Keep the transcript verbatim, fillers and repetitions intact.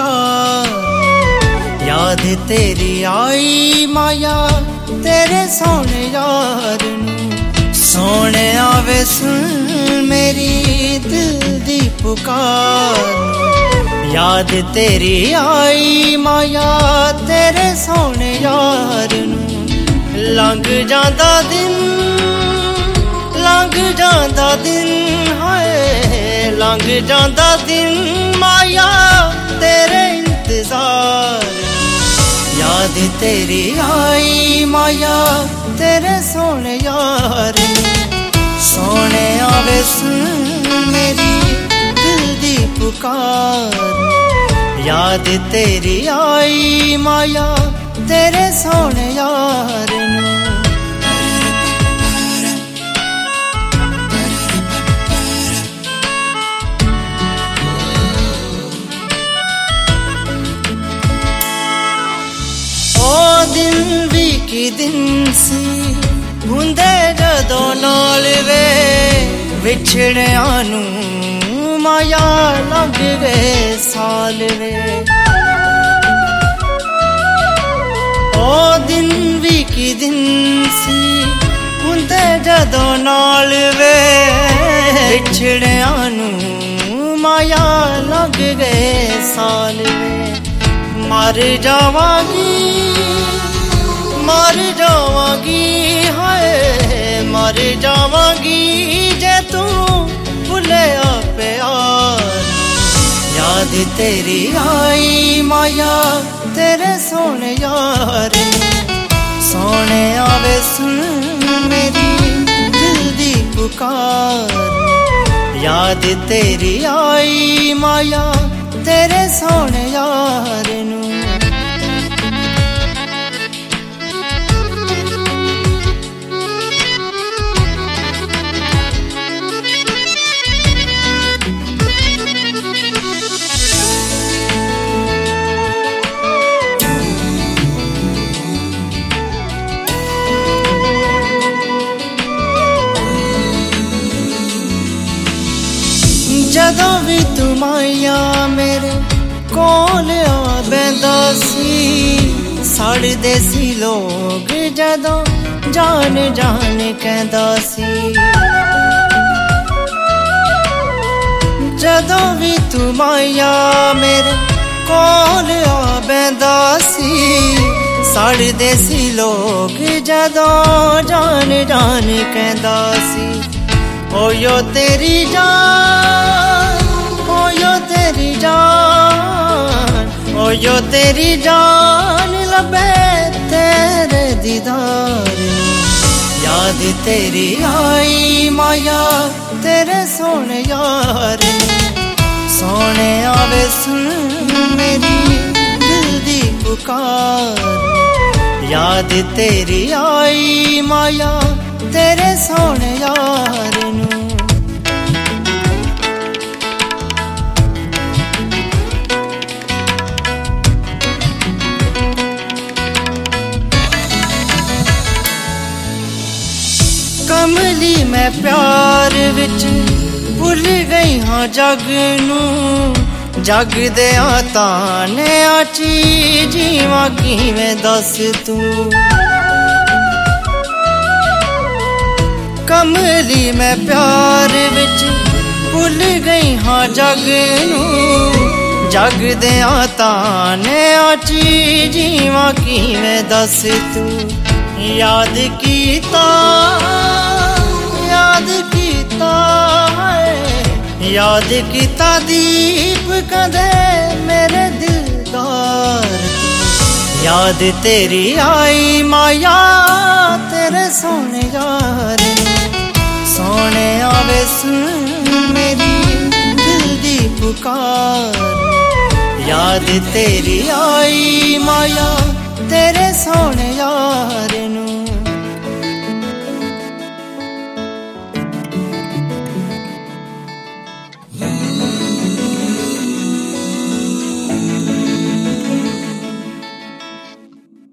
पुकार। याद तेरी आई माया तेरे सोने यार नू। सोने आवे सुन मेरी दिल दी पुकार। याद तेरी आई माया तेरे सोने यार नू। लंघ जांदा दिन लंघ जांदा दिन हाय लंघ जांदा दिन माया तेरे इंतजार। याद तेरी आई माया तेरे सोने यार नू। सोने आवे सुन मेरी दिल दी पुकार। याद तेरी आई माया तेरे सोने यार नू। ओ दिन भी की दिन सी हुंदे जदों नाल वे। विछड़िया नू माया लग गए साल वे। ओ दिन भी की दिन सी हुंदे जदों नाल वे। विछड़िया नू माया लग गए साल वे। मर जावांगी मर जावांगी हाय मर जावांगी जे तू भुलिया प्यार। याद तेरी आई माया तेरे सोने यार नू। सोने आवे सुन मेरी दिल दी पुकार। याद तेरी आई माया तेरे सोने यार नू। जदों भी तू माया मेरे कोल आ बैंदा सी। सड़दे सी लोग जदों जान जान कहंदा सी। जदों भी तू माया मेरे कोल आ बैंदा सी। सड़दे सी लोग जदों जान जान कहंदा सी। ओ यो तेरी जान ओ यो तेरी जान ओ यो तेरी जान लबे तेरे दीदार। याद तेरी आई माया तेरे सोने यार नू। सोने आवे सुन मेरी दिल दी पुकार। याद तेरी आई माया तेरे सोने यार नू। कमली मैं प्यार विच भुल गई हाँ जग नू। जग दे ताने आची जीवा किवें दस तू। कमली मैं प्यार विच भुल गई हाँ जग नू। जग दे ताने आची जीवा किवें दस तू। याद कीता याद कीता है याद कीता दीप कदे मेरे दिलदार। याद तेरी आई माया तेरे सोने यार नू। सोने आवे सुन मेरी दिल दी पुकार। याद तेरी आई माया तेरे सोने